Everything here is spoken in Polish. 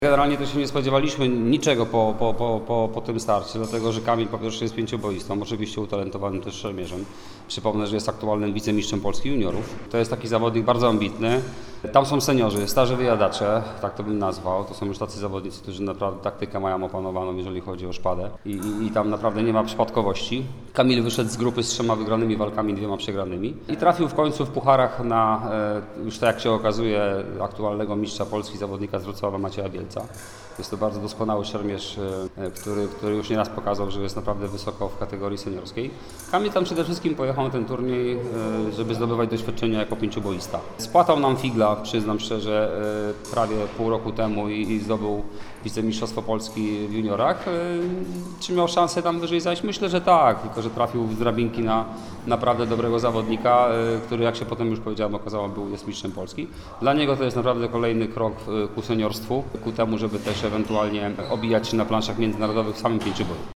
Generalnie to się nie spodziewaliśmy niczego po tym starcie, dlatego że Kamil po pierwsze jest pięcioboistą, oczywiście utalentowanym też szermierzem. Przypomnę, że jest aktualnym wicemistrzem Polski juniorów. To jest taki zawodnik bardzo ambitny. Tam są seniorzy, starzy wyjadacze, tak to bym nazwał. To są już tacy zawodnicy, którzy naprawdę taktykę mają opanowaną, jeżeli chodzi o szpadę. I tam naprawdę nie ma przypadkowości. Kamil wyszedł z grupy z 3 wygranymi walkami, 2 przegranymi. I trafił w końcu w pucharach na, już tak jak się okazuje, aktualnego mistrza Polski, zawodnika z Wrocławia Macieja Bielca. Jest to bardzo doskonały szermierz, który już nieraz pokazał, że jest naprawdę wysoko w kategorii seniorskiej. Kamil tam przede wszystkim pojechał na ten turniej, żeby zdobywać doświadczenie jako pięcioboista. Spłatał nam figla, przyznam szczerze, prawie pół roku temu i zdobył wicemistrzostwo Polski w juniorach. Czy miał szansę tam wyżej zajść? Myślę, że tak, tylko że trafił w drabinki na naprawdę dobrego zawodnika, który, jak się potem już powiedziałem, okazało, jest mistrzem Polski. Dla niego to jest naprawdę kolejny krok ku seniorstwu, ku temu, żeby też ewentualnie obijać się na planszach międzynarodowych w samym pięcioboju.